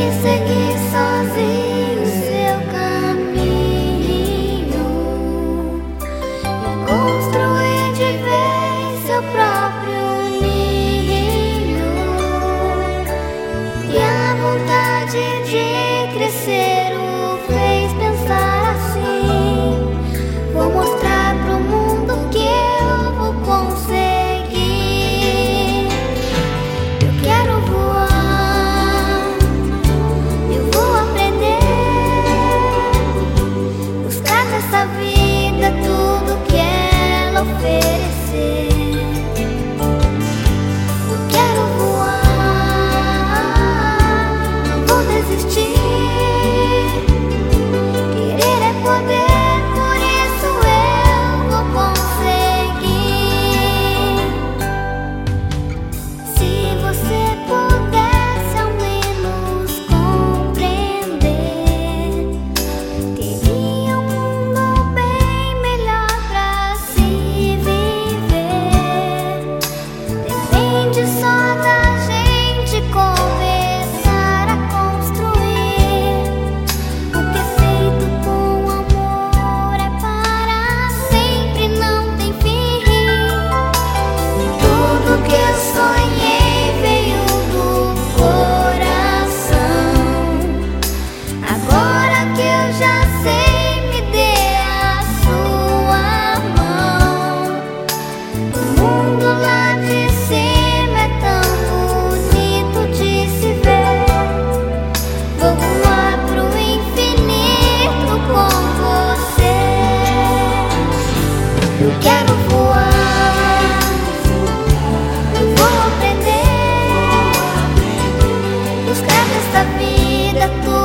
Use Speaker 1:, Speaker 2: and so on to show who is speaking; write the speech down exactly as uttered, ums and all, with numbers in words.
Speaker 1: seguir sozinho seu caminho e construir de vez seu próprio ninho. E a vontade de crescer o fez pensar assim: vou mostrar pro mundo que eu vou conseguir. Eu quero voar, eu vou aprender, buscar nessa vida tudo que ela oferecer. Eu quero voar, não vou desistir. Querer é poder, por isso eu vou conseguir. Se você pudesse ao menos compreender, teria um mundo bem melhor pra se viver. Depende só da gente começar a construir. O que é feito com amor é para sempre, não tem fim. Tudo que eu sonhei veio do coração. Agora que eu já sei, me dê a sua mão. O mundo lá de cima é tão bonito de se ver. Vou voar pro infinito com você. Eu quero voar, eu vou aprender, buscar nesta vida tudo